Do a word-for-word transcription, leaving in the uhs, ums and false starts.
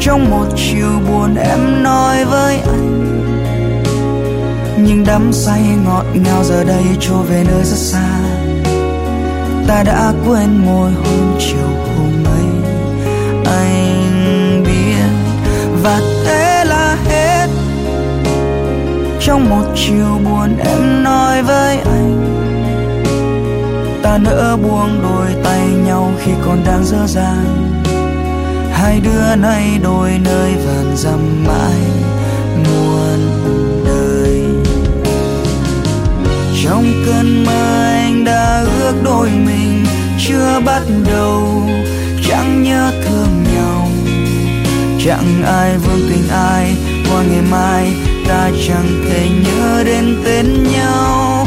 Trong một chiều buồn em nói với anh, nhưng đắm say ngọt ngào giờ đây trôi về nơi rất xa. Ta đã quên môi hôn chiều hôm ấy, anh biết, và thế là hết. Trong một chiều buồn em nói với anh, ta nỡ buông đôi tay nhau khi còn đang dở dang. Hai đứa nay đôi nơi vàn dặm mãi muôn đời. Trong cơn mơ anh đã ước đôi mình chưa bắt đầu, chẳng nhớ thương nhau, chẳng ai vương tình ai. Qua ngày mai ta chẳng thể nhớ đến tên nhau.